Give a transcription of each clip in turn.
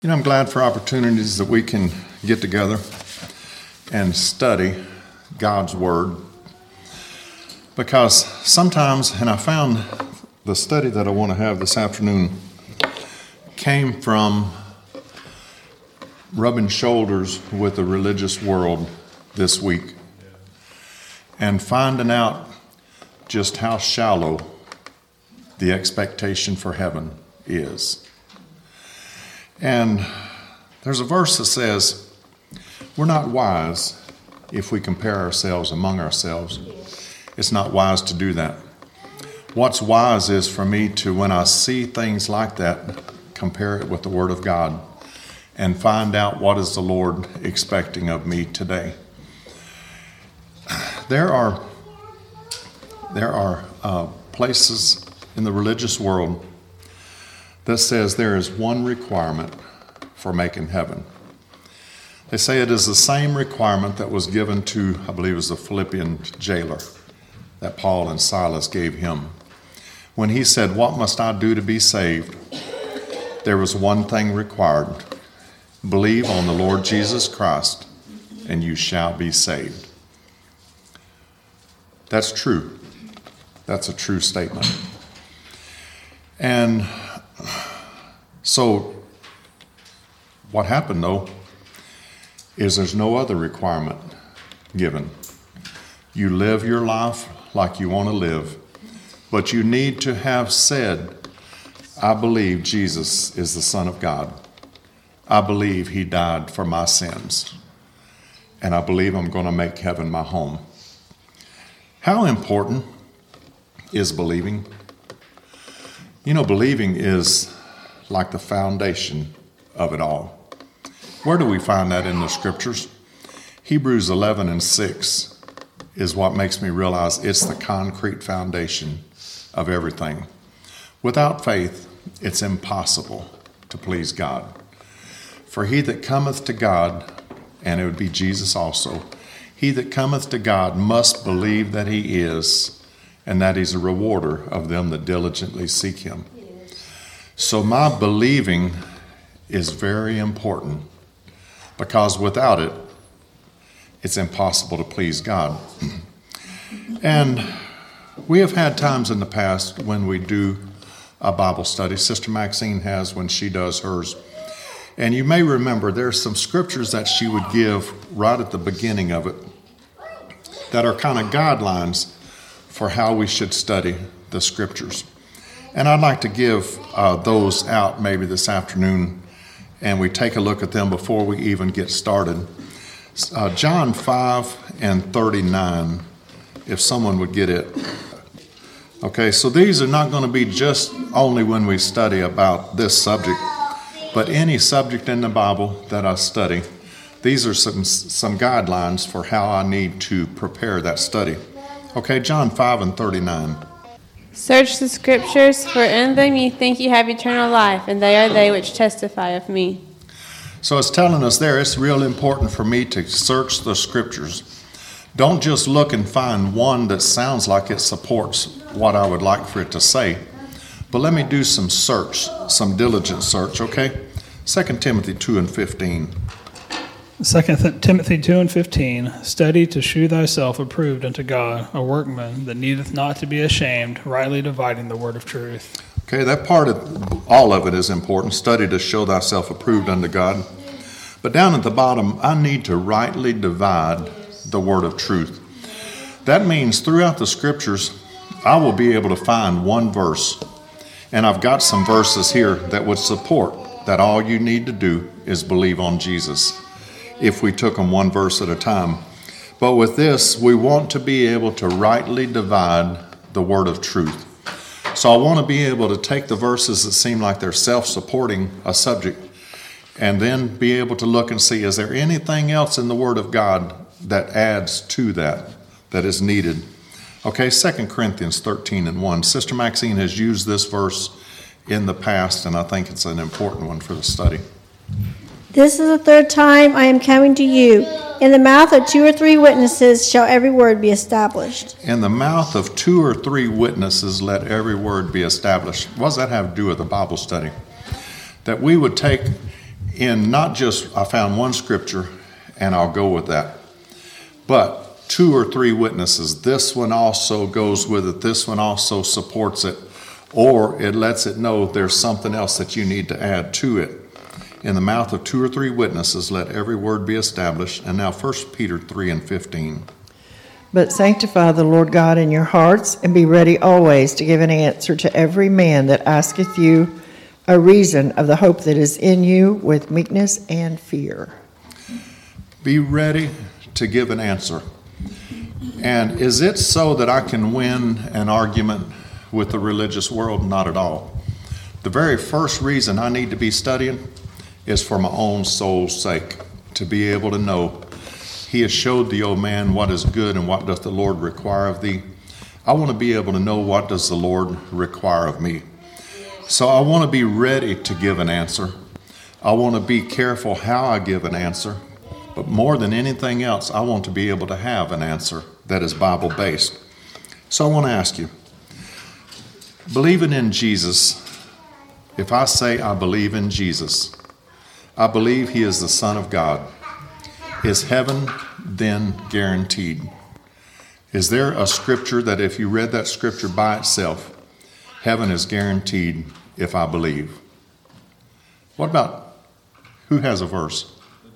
I'm glad for opportunities that we can get together and study God's Word, because sometimes, and I found the study that I want to have this afternoon came from rubbing shoulders with the religious world this week and finding out just how shallow the expectation for heaven is. And there's a verse that says, we're not wise if we compare ourselves among ourselves. It's not wise to do that. What's wise is for me to, when I see things like that, compare it with the Word of God and find out what is the Lord expecting of me today. There are places in the religious world that says there is one requirement for making heaven. They say it is the same requirement that was given to, I believe it was the Philippian jailer, that Paul and Silas gave him. When he said, "What must I do to be saved?" there was one thing required. Believe on the Lord Jesus Christ, and you shall be saved. That's true. That's a true statement. And so what happened, though, is there's no other requirement given. You live your life like you want to live, but you need to have said, I believe Jesus is the Son of God. I believe he died for my sins, and I believe I'm going to make heaven my home. How important is believing? Believing is like the foundation of it all. Where do we find that in the scriptures? Hebrews 11:6 is what makes me realize it's the concrete foundation of everything. Without faith, it's impossible to please God. For he that cometh to God, and it would be Jesus also, he that cometh to God must believe that he is, and that he's a rewarder of them that diligently seek him. So my believing is very important, because without it, it's impossible to please God. And we have had times in the past when we do a Bible study. Sister Maxine has when she does hers. And you may remember there's some scriptures that she would give right at the beginning of it that are kind of guidelines for how we should study the scriptures. And I'd like to give those out maybe this afternoon, and we take a look at them before we even get started. John 5:39, if someone would get it. Okay, so these are not going to be just only when we study about this subject, but any subject in the Bible that I study. These are some guidelines for how I need to prepare that study. Okay, John 5:39. Search the scriptures, for in them you think you have eternal life, and they are they which testify of me. So it's telling us there it's real important for me to search the scriptures. Don't just look and find one that sounds like it supports what I would like for it to say, but let me do some search, some diligent search, okay? 2 Timothy 2:15. 2 Timothy 2:15, study to shew thyself approved unto God, a workman that needeth not to be ashamed, rightly dividing the word of truth. Okay, that part of all of it is important. Study to show thyself approved unto God. But down at the bottom, I need to rightly divide the word of truth. That means throughout the scriptures, I will be able to find one verse. And I've got some verses here that would support that all you need to do is believe on Jesus, if we took them one verse at a time. But with this, we want to be able to rightly divide the word of truth. So I want to be able to take the verses that seem like they're self-supporting a subject, and then be able to look and see, is there anything else in the Word of God that adds to that is needed? Okay, 2 Corinthians 13:1. Sister Maxine has used this verse in the past, and I think it's an important one for the study. This is the third time I am coming to you. In the mouth of 2 or 3 witnesses shall every word be established. In the mouth of 2 or 3 witnesses let every word be established. What does that have to do with the Bible study? That we would take in not just, I found one scripture, and I'll go with that, but 2 or 3 witnesses. This one also goes with it. This one also supports it. Or it lets it know there's something else that you need to add to it. In the mouth of 2 or 3 witnesses, let every word be established. And now 1 Peter 3:15. But sanctify the Lord God in your hearts, and be ready always to give an answer to every man that asketh you a reason of the hope that is in you with meekness and fear. Be ready to give an answer. And is it so that I can win an argument with the religious world? Not at all. The very first reason I need to be studying is for my own soul's sake, to be able to know He has showed thee, O man, what is good and what doth the Lord require of thee. I want to be able to know what does the Lord require of me. So I want to be ready to give an answer. I want to be careful how I give an answer. But more than anything else, I want to be able to have an answer that is Bible-based. So I want to ask you, believing in Jesus, if I say I believe in Jesus, I believe He is the Son of God, is heaven then guaranteed? Is there a scripture that if you read that scripture by itself, heaven is guaranteed if I believe? What about, who has a verse?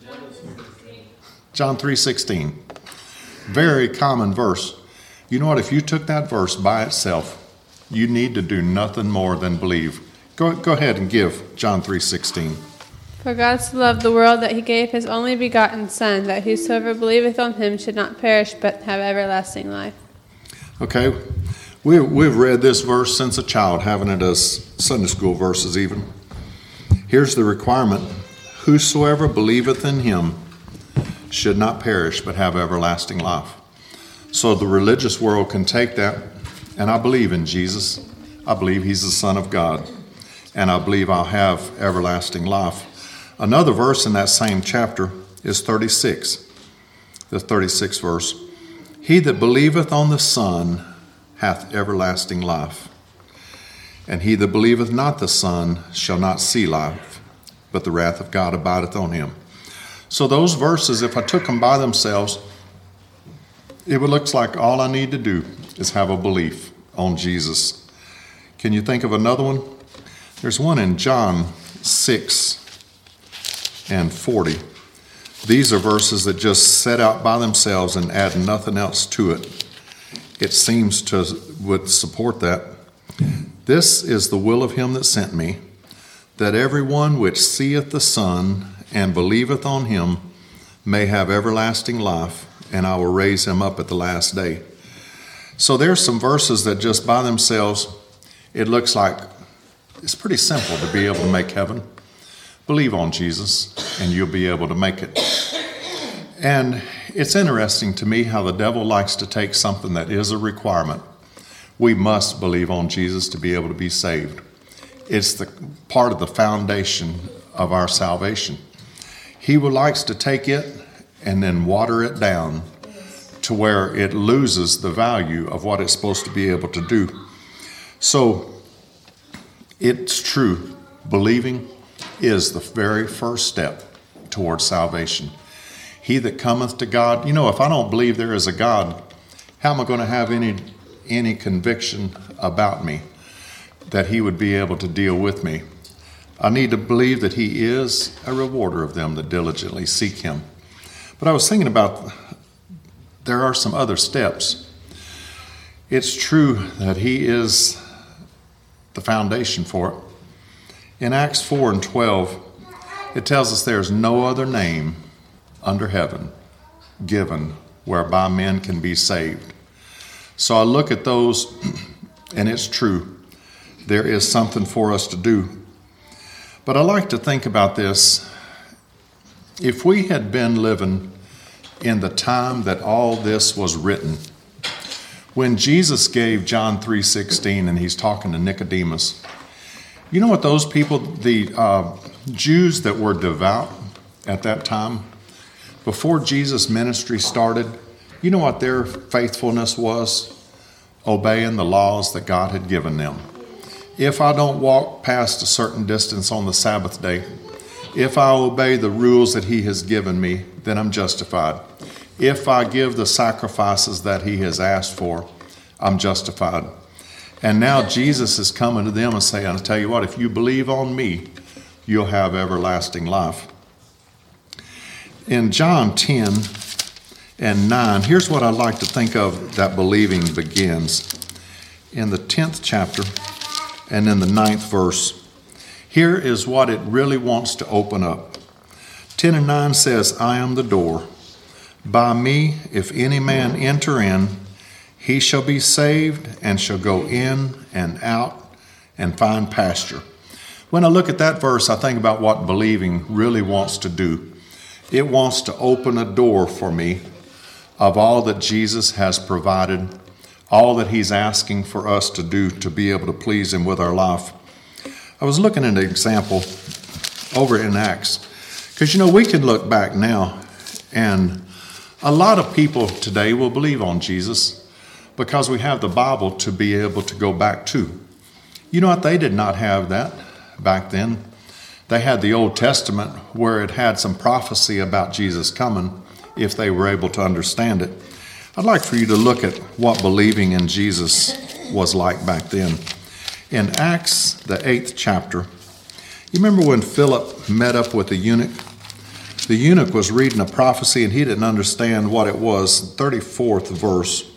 John 3:16. Very common verse. You know what? If you took that verse by itself, you need to do nothing more than believe. Go ahead and give John 3:16. For God so loved the world that He gave His only begotten Son, that whosoever believeth on Him should not perish but have everlasting life. Okay, we've read this verse since a child, having it as Sunday school verses even. Here's the requirement. Whosoever believeth in Him should not perish but have everlasting life. So the religious world can take that, and I believe in Jesus. I believe He's the Son of God, and I believe I'll have everlasting life. Another verse in that same chapter is 36, the 36th verse. He that believeth on the Son hath everlasting life, and he that believeth not the Son shall not see life, but the wrath of God abideth on him. So those verses, if I took them by themselves, it would look like all I need to do is have a belief on Jesus. Can you think of another one? There's one in John 6:40. These are verses that just set out by themselves and add nothing else to it. It seems would support that. This is the will of Him that sent me, that every one which seeth the Son and believeth on Him may have everlasting life, and I will raise him up at the last day. So there's some verses that just by themselves, it looks like it's pretty simple to be able to make heaven. Believe on Jesus, and you'll be able to make it. And it's interesting to me how the devil likes to take something that is a requirement. We must believe on Jesus to be able to be saved. It's the part of the foundation of our salvation. He likes to take it and then water it down to where it loses the value of what it's supposed to be able to do. So it's true. Believing is the very first step towards salvation. He that cometh to God, if I don't believe there is a God, how am I going to have any conviction about me that He would be able to deal with me? I need to believe that He is a rewarder of them that diligently seek Him. But I was thinking about there are some other steps. It's true that He is the foundation for it. In Acts 4:12, it tells us there is no other name under heaven given whereby men can be saved. So I look at those, and it's true. There is something for us to do. But I like to think about this. If we had been living in the time that all this was written, when Jesus gave John 3:16 and He's talking to Nicodemus, you know what those people, the Jews that were devout at that time, before Jesus' ministry started, you know what their faithfulness was? Obeying the laws that God had given them. If I don't walk past a certain distance on the Sabbath day, If I obey the rules that he has given me, then I'm justified. If I give the sacrifices that he has asked for, I'm justified. And now Jesus is coming to them and saying, I'll tell you what, if you believe on me, you'll have everlasting life. In John 10 and 9, here's what I like to think of that believing begins. In the 10th chapter and in the 9th verse, here is what it really wants to open up. 10 and 9 says, I am the door. By me, if any man enter in, he shall be saved and shall go in and out and find pasture. When I look at that verse, I think about what believing really wants to do. It wants to open a door for me of all that Jesus has provided, all that he's asking for us to do to be able to please him with our life. I was looking at an example over in Acts, because we can look back now, and a lot of people today will believe on Jesus because we have the Bible to be able to go back to. You know what? They did not have that back then. They had the Old Testament where it had some prophecy about Jesus coming if they were able to understand it. I'd like for you to look at what believing in Jesus was like back then. In Acts, the 8th chapter, you remember when Philip met up with the eunuch? The eunuch was reading a prophecy and he didn't understand what it was. 34th verse.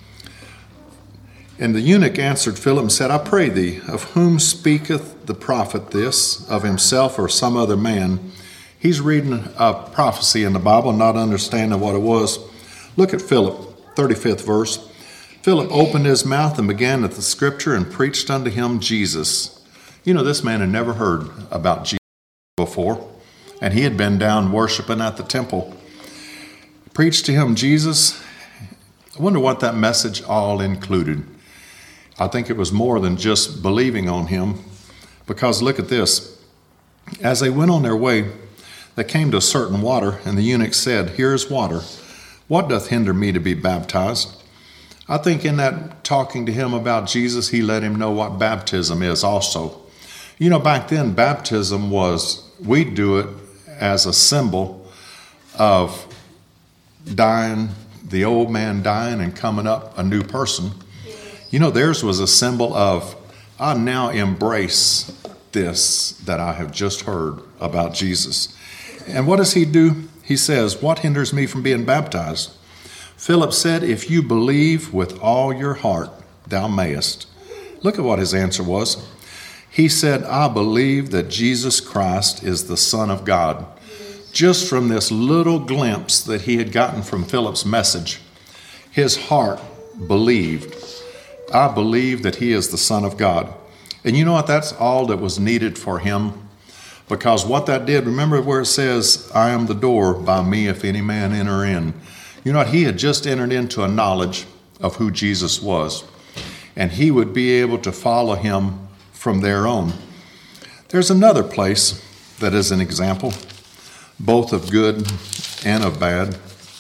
And the eunuch answered Philip and said, I pray thee, of whom speaketh the prophet this, of himself or some other man? He's reading a prophecy in the Bible, not understanding what it was. Look at Philip, 35th verse. Philip opened his mouth and began at the scripture and preached unto him Jesus. This man had never heard about Jesus before, and he had been down worshiping at the temple. Preached to him Jesus. I wonder what that message all included. I think it was more than just believing on him, because look at this. As they went on their way, they came to a certain water, and the eunuch said, Here is water. What doth hinder me to be baptized? I think in that talking to him about Jesus, he let him know what baptism is also. Back then, baptism was, we do it as a symbol of dying, the old man dying and coming up a new person. Theirs was a symbol of, I now embrace this that I have just heard about Jesus. And what does he do? He says, what hinders me from being baptized? Philip said, if you believe with all your heart, thou mayest. Look at what his answer was. He said, I believe that Jesus Christ is the Son of God. Just from this little glimpse that he had gotten from Philip's message, his heart believed. I believe that he is the Son of God. And you know what? That's all that was needed for him. Because what that did, remember where it says, I am the door, by me if any man enter in. You know what? He had just entered into a knowledge of who Jesus was. And he would be able to follow him from there on. There's another place that is an example, both of good and of bad.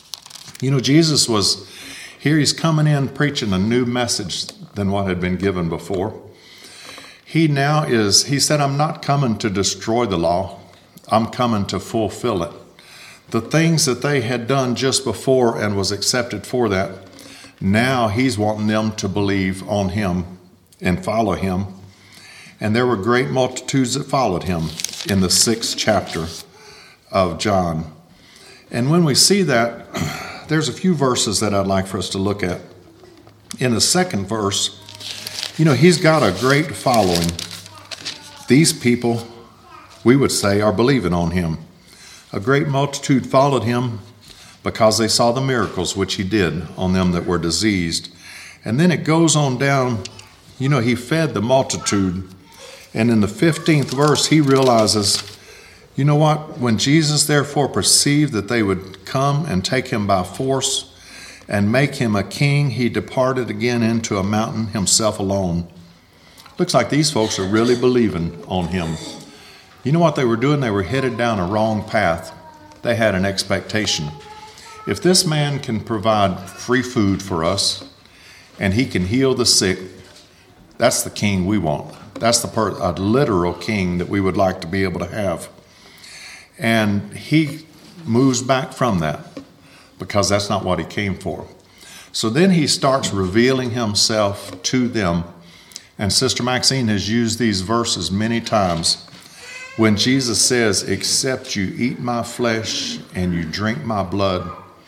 Jesus was here. He's coming in preaching a new message than what had been given before. He said, I'm not coming to destroy the law. I'm coming to fulfill it. The things that they had done just before and was accepted for that, now he's wanting them to believe on him and follow him. And there were great multitudes that followed him in the 6th chapter of John. And when we see that, there's a few verses that I'd like for us to look at. In the 2nd verse, he's got a great following. These people, we would say, are believing on him. A great multitude followed him because they saw the miracles which he did on them that were diseased. And then it goes on down, he fed the multitude. And in the 15th verse, he realizes, you know what? When Jesus therefore perceived that they would come and take him by force and make him a king, he departed again into a mountain himself alone. Looks like these folks are really believing on him. You know what they were doing? They were headed down a wrong path. They had an expectation. If this man can provide free food for us and he can heal the sick, that's the king we want. That's a literal king that we would like to be able to have. And he moves back from that because that's not what he came for. So then he starts revealing himself to them. And Sister Maxine has used these verses many times when Jesus says, except you eat my flesh and you drink my blood.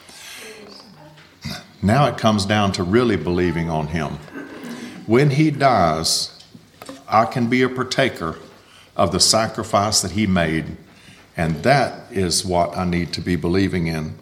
Now it comes down to really believing on him. When he dies, I can be a partaker of the sacrifice that he made. And that is what I need to be believing in.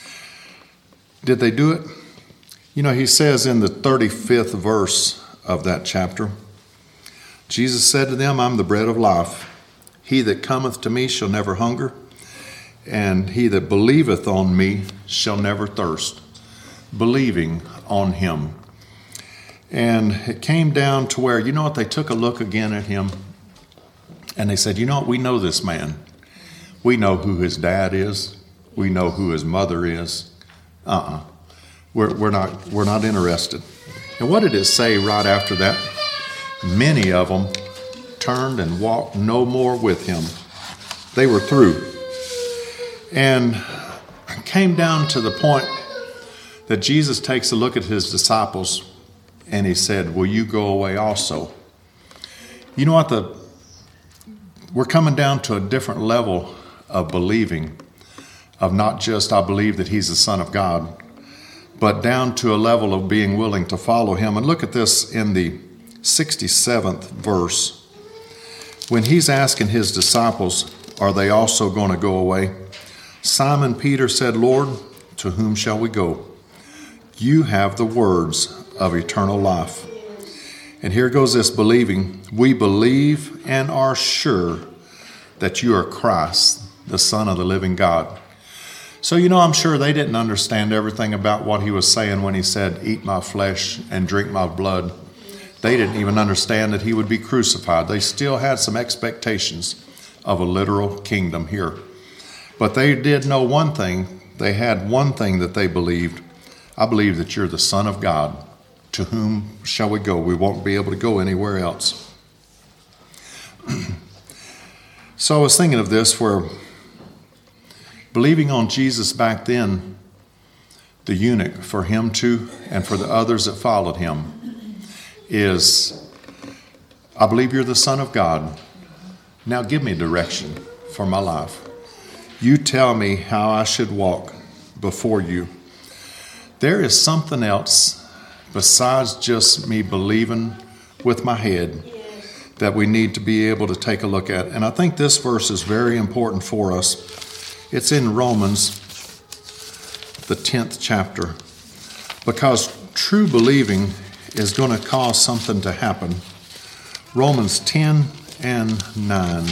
Did they do it? You know, he says in the 35th verse of that chapter, Jesus said to them, I'm the bread of life. He that cometh to me shall never hunger, and he that believeth on me shall never thirst. Believing on him. And it came down to where, you know what, they took a look again at him, and they said, you know what, we know this man. We know who his dad is. We know who his mother is. We're not interested. And what did it say right after that? Many of them turned and walked no more with him. They were through. And it came down to the point that Jesus takes a look at his disciples and he said, will you go away also? You know what? We're coming down to a different level of believing, of not just I believe that he's the Son of God, but down to a level of being willing to follow him. And look at this in the 67th verse. When he's asking his disciples, are they also going to go away? Simon Peter said, Lord, to whom shall we go? You have the words of eternal life. And here goes this believing. We believe and are sure that you are Christ, the Son of the living God. So, you know, I'm sure they didn't understand everything about what he was saying when he said, eat my flesh and drink my blood. They didn't even understand that he would be crucified. They still had some expectations of a literal kingdom here. But they did know one thing. They had one thing that they believed. I believe that you're the Son of God. To whom shall we go? We won't be able to go anywhere else. So I was thinking of this where believing on Jesus back then, the eunuch, for him too, and for the others that followed him, is, I believe you're the Son of God. Now give me direction for my life. You tell me how I should walk before you. There is something else besides just me believing with my head that we need to be able to take a look at. And I think this verse is very important for us. It's in Romans, the 10th chapter, because true believing is going to cause something to happen. Romans 10 and 9.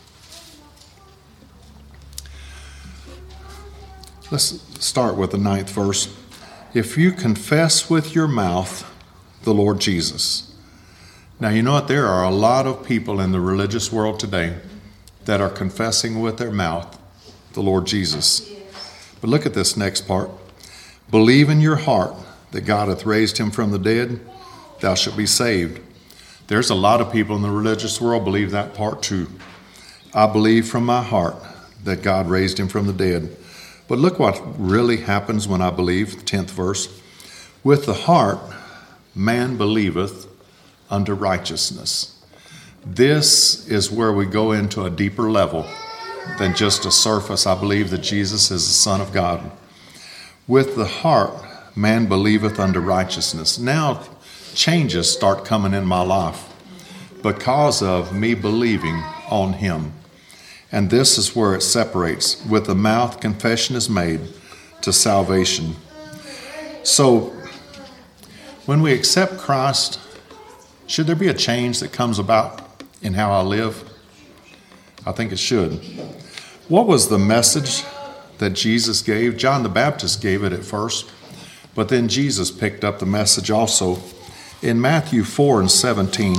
Let's start with the 9th verse. If you confess with your mouth the Lord Jesus. Now, you know what? There are a lot of people in the religious world today that are confessing with their mouth the Lord Jesus. But look at this next part. Believe in your heart that God hath raised him from the dead, thou shalt be saved. There's a lot of people in the religious world believe that part too. I believe from my heart that God raised him from the dead. But look what really happens when I believe, 10th verse. With the heart, man believeth unto righteousness. This is where we go into a deeper level than just a surface. I believe that Jesus is the Son of God. With the heart, man believeth unto righteousness. Now, changes start coming in my life because of me believing on him. And this is where it separates. With the mouth, confession is made to salvation. So, when we accept Christ, should there be a change that comes about in how I live? I think it should. What was the message that Jesus gave? John the Baptist gave it at first, but then Jesus picked up the message also. In Matthew 4 and 17,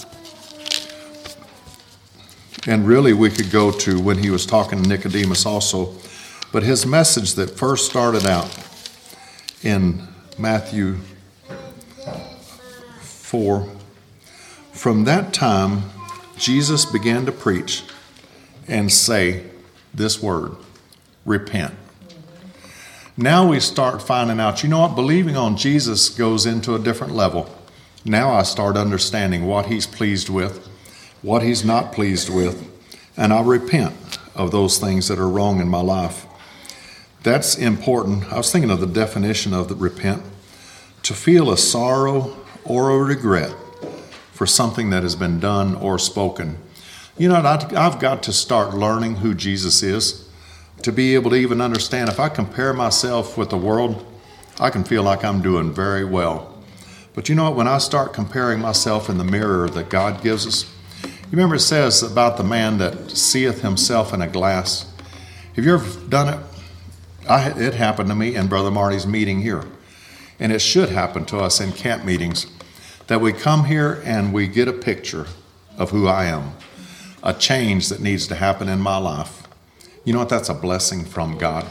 and really we could go to when he was talking to Nicodemus also, but his message that first started out in Matthew 4, from that time Jesus began to preach and say, this word, repent. Now we start finding out, you know what, believing on Jesus goes into a different level. Now I start understanding what he's pleased with, what he's not pleased with, and I repent of those things that are wrong in my life. That's important. I was thinking of the definition of the repent, to feel a sorrow or a regret for something that has been done or spoken. You know, I've got to start learning who Jesus is to be able to even understand. If I compare myself with the world, I can feel like I'm doing very well. But you know what? When I start comparing myself in the mirror that God gives us, you remember it says about the man that seeth himself in a glass. Have you ever done it? It happened to me in Brother Marty's meeting here. And it should happen to us in camp meetings, that we come here and we get a picture of who I am, a change that needs to happen in my life. You know what? That's a blessing from God.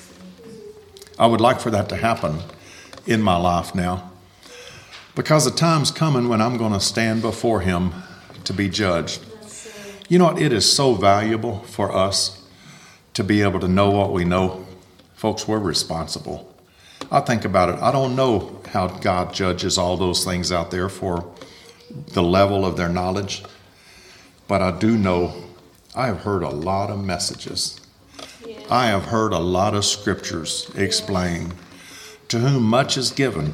I would like for that to happen in my life now, because the time's coming when I'm going to stand before him to be judged. You know what? It is so valuable for us to be able to know what we know. Folks, we're responsible. I think about it. I don't know how God judges all those things out there for the level of their knowledge, but I do know I have heard a lot of messages. I have heard a lot of scriptures explain, to whom much is given,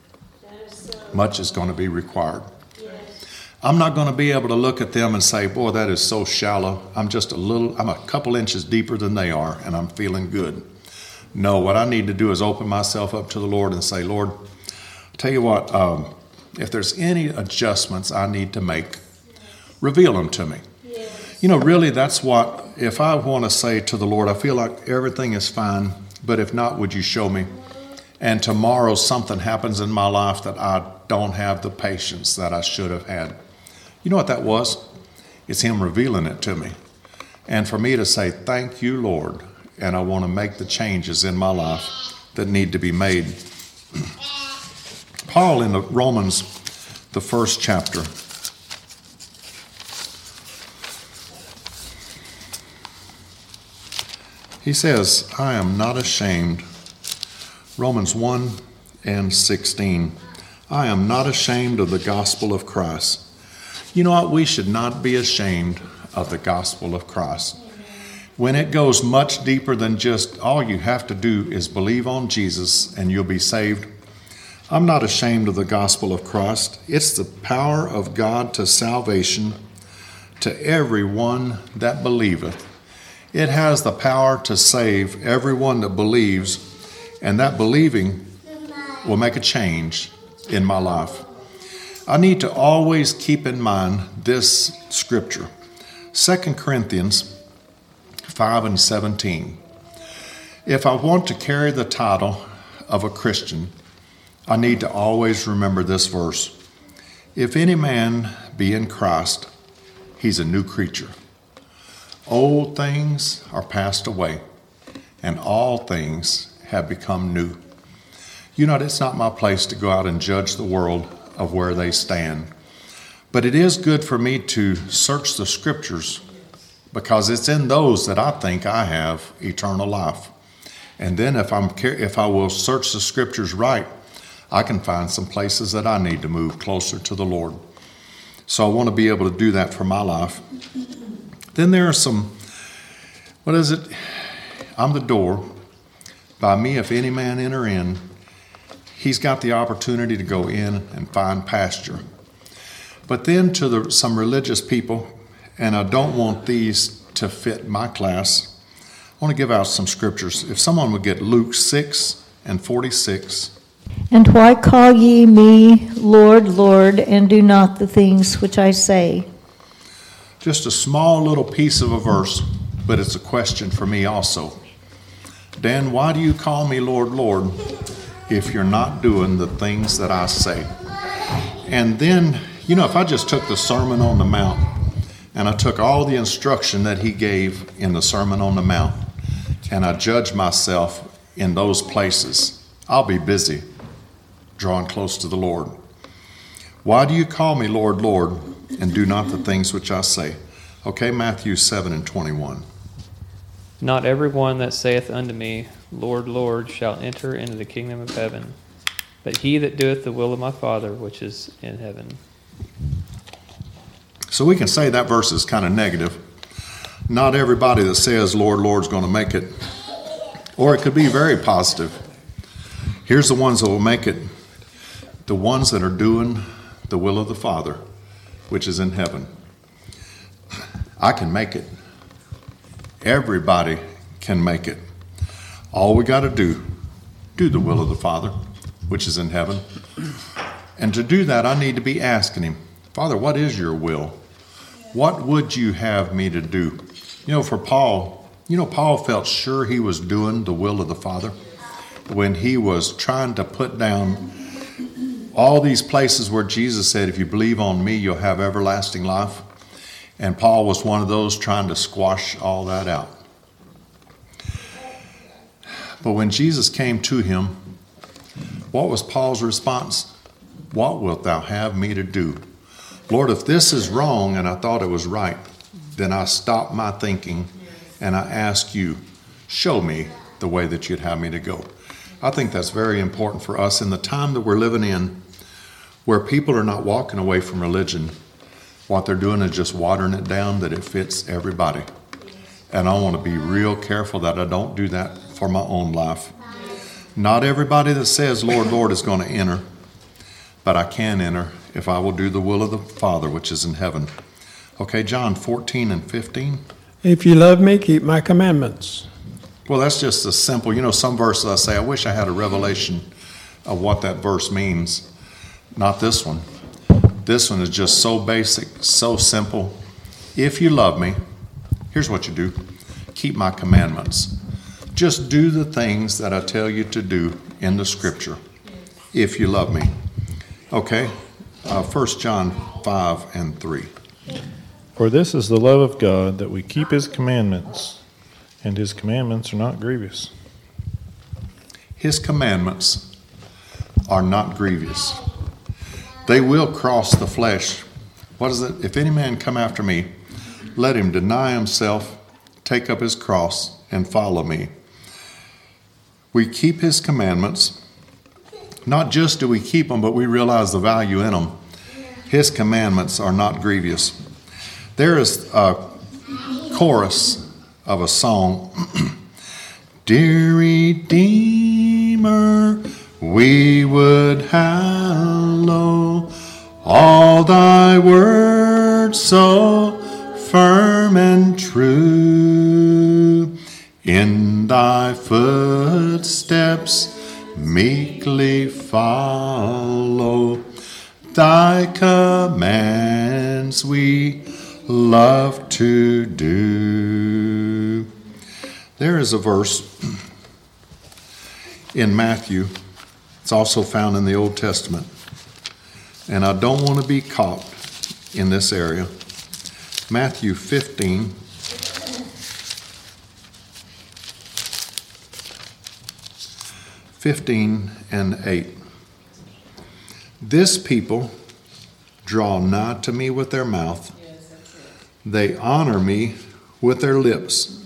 much is going to be required. I'm not going to be able to look at them and say, boy, that is so shallow. I'm a couple inches deeper than they are, and I'm feeling good. No, what I need to do is open myself up to the Lord and say, Lord, tell you what, if there's any adjustments I need to make, reveal them to me. Yes. You know, really, that's what, if I want to say to the Lord, I feel like everything is fine, but if not, would you show me? And tomorrow something happens in my life that I don't have the patience that I should have had. You know what that was? It's him revealing it to me. And for me to say, thank you, Lord, and I want to make the changes in my life that need to be made. Paul in the Romans, the 1st chapter, he says, I am not ashamed. Romans 1:16. I am not ashamed of the gospel of Christ. You know what? We should not be ashamed of the gospel of Christ. When it goes much deeper than just all you have to do is believe on Jesus and you'll be saved. I'm not ashamed of the gospel of Christ. It's the power of God to salvation to everyone that believeth. It has the power to save everyone that believes, and that believing will make a change in my life. I need to always keep in mind this scripture, 2 Corinthians 5:17. If I want to carry the title of a Christian, I need to always remember this verse. If any man be in Christ, he's a new creature. Old things are passed away, and all things have become new. You know, it's not my place to go out and judge the world of where they stand, but it is good for me to search the scriptures, because it's in those that I think I have eternal life. And then if I will search the scriptures right, I can find some places that I need to move closer to the Lord. So I want to be able to do that for my life. Then there are some, I'm the door. By me, if any man enter in, he's got the opportunity to go in and find pasture. But then to some religious people, and I don't want these to fit my class, I want to give out some scriptures. If someone would get Luke 6:46. And why call ye me Lord, Lord, and do not the things which I say? Just a small little piece of a verse, but it's a question for me also. Dan, why do you call me Lord, Lord, if you're not doing the things that I say? And then, you know, if I just took the Sermon on the Mount and I took all the instruction that he gave in the Sermon on the Mount and I judge myself in those places, I'll be busy drawing close to the Lord. Why do you call me Lord, Lord, and do not the things which I say? Okay, Matthew 7:21. Not every one that saith unto me, Lord, Lord, shall enter into the kingdom of heaven, but he that doeth the will of my Father which is in heaven. So we can say that verse is kind of negative. Not everybody that says, Lord, Lord, is going to make it. Or it could be very positive. Here's the ones that will make it. The ones that are doing the will of the Father, which is in heaven. I can make it. Everybody can make it. All we got to do the will of the Father, which is in heaven. And to do that, I need to be asking him, Father, what is your will? What would you have me to do? For Paul, Paul felt sure he was doing the will of the Father when he was trying to put down all these places where Jesus said, if you believe on me, you'll have everlasting life. And Paul was one of those trying to squash all that out. But when Jesus came to him, what was Paul's response? What wilt thou have me to do? Lord, if this is wrong and I thought it was right, then I stop my thinking and I ask you, show me the way that you'd have me to go. I think that's very important for us in the time that we're living in, where people are not walking away from religion. What they're doing is just watering it down that it fits everybody. And I want to be real careful that I don't do that for my own life. Not everybody that says, Lord, Lord, is going to enter, but I can enter if I will do the will of the Father, which is in heaven. Okay, John 14:15. If you love me, keep my commandments. Well, that's just a simple, some verses I say, I wish I had a revelation of what that verse means. Not this one. This one is just so basic, so simple. If you love me, here's what you do. Keep my commandments. Just do the things that I tell you to do in the scripture. If you love me. Okay, 1 John 5:3. For this is the love of God, that we keep his commandments, and his commandments are not grievous. His commandments are not grievous. They will cross the flesh. What is it? If any man come after me, let him deny himself, take up his cross, and follow me. We keep his commandments. Not just do we keep them, but we realize the value in them. His commandments are not grievous. There is a chorus of a song. Dear Redeemer, we would hallow all thy words so firm and true. In thy footsteps meekly follow. Thy commands we love to do. There is a verse in Matthew. It's also found in the Old Testament. And I don't want to be caught in this area. Matthew 15. and 8. This people draw nigh to me with their mouth. They honor me with their lips.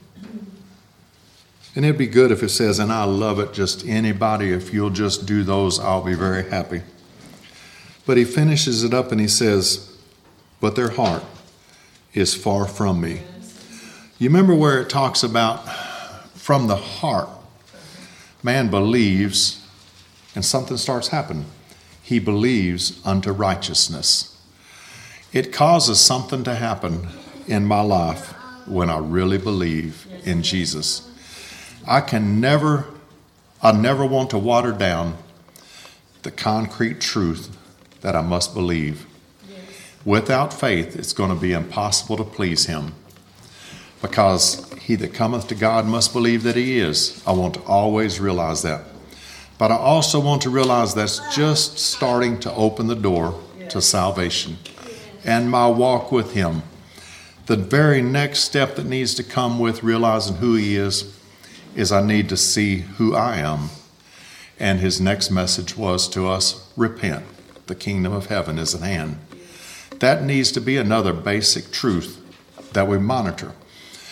And it'd be good if it says, and I love it, just anybody, if you'll just do those, I'll be very happy. But he finishes it up and he says, but their heart is far from me. You remember where it talks about from the heart, man believes and something starts happening. He believes unto righteousness. It causes something to happen in my life when I really believe in Jesus. I never want to water down the concrete truth that I must believe. Without faith, it's going to be impossible to please him, because he that cometh to God must believe that he is. I want to always realize that. But I also want to realize that's just starting to open the door to salvation and my walk with him. The very next step that needs to come with realizing who he is I need to see who I am. And his next message was to us, repent. The kingdom of heaven is at hand. That needs to be another basic truth that we monitor.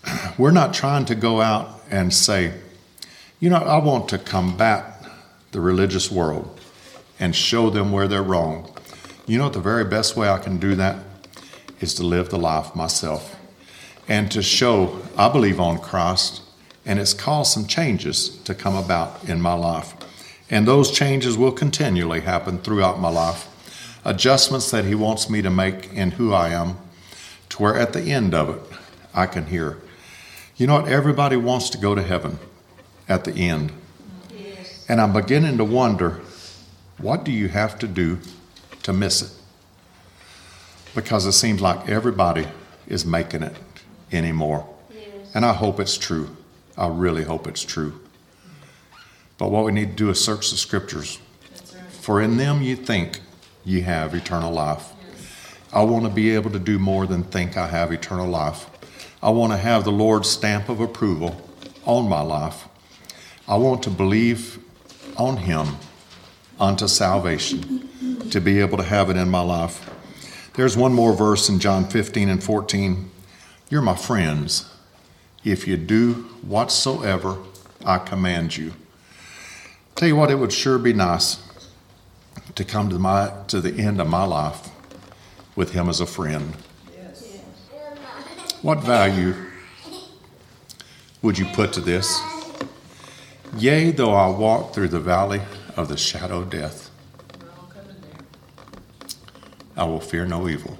we're not trying to go out and say, I want to combat the religious world and show them where they're wrong. The very best way I can do that is to live the life myself and to show I believe on Christ, and it's caused some changes to come about in my life. And those changes will continually happen throughout my life. Adjustments that he wants me to make in who I am, to where at the end of it, I can hear, everybody wants to go to heaven at the end. Yes. And I'm beginning to wonder, what do you have to do to miss it? Because it seems like everybody is making it anymore. Yes. And I hope it's true. I really hope it's true. But what we need to do is search the scriptures. That's right. For in them you think you have eternal life. Yes. I want to be able to do more than think I have eternal life. I want to have the Lord's stamp of approval on my life. I want to believe on him unto salvation, to be able to have it in my life. There's one more verse in John 15 and 14. You're my friends if you do whatsoever I command you. Tell you what, it would sure be nice to come to the end of my life with him as a friend. Yes. What value would you put to this? Yea, though I walk through the valley of the shadow of death, I will fear no evil.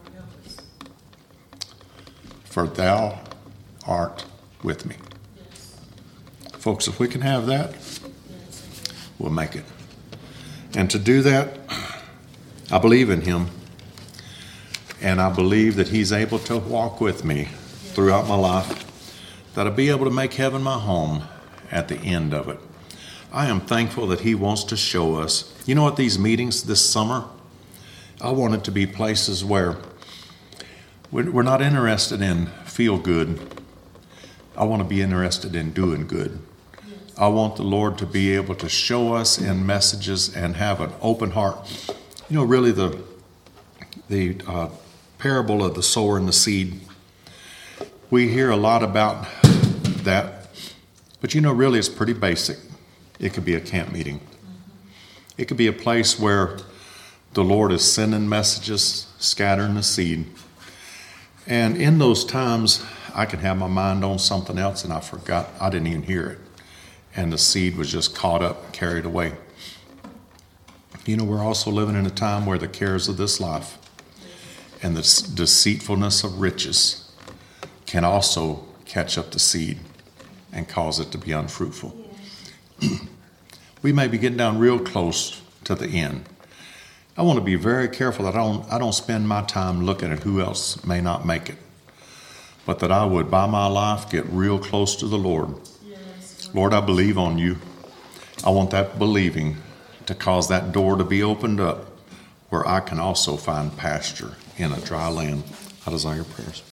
For thou art with me. Folks, if we can have that, we'll make it. And to do that, I believe in him. And I believe that he's able to walk with me throughout my life, that I'll be able to make heaven my home at the end of it. I am thankful that he wants to show us. At these meetings this summer, I want it to be places where we're not interested in feel good. I want to be interested in doing good. I want the Lord to be able to show us in messages and have an open heart. Really the parable of the sower and the seed. We hear a lot about that, but really it's pretty basic. It could be a camp meeting. It could be a place where the Lord is sending messages, scattering the seed. And in those times, I can have my mind on something else and I forgot. I didn't even hear it. And the seed was just caught up, carried away. We're also living in a time where the cares of this life and the deceitfulness of riches can also catch up the seed and cause it to be unfruitful. We may be getting down real close to the end. I want to be very careful that I don't spend my time looking at who else may not make it, but that I would, by my life, get real close to the Lord. Yes. Lord, I believe on you. I want that believing to cause that door to be opened up where I can also find pasture in a dry land. I desire your prayers.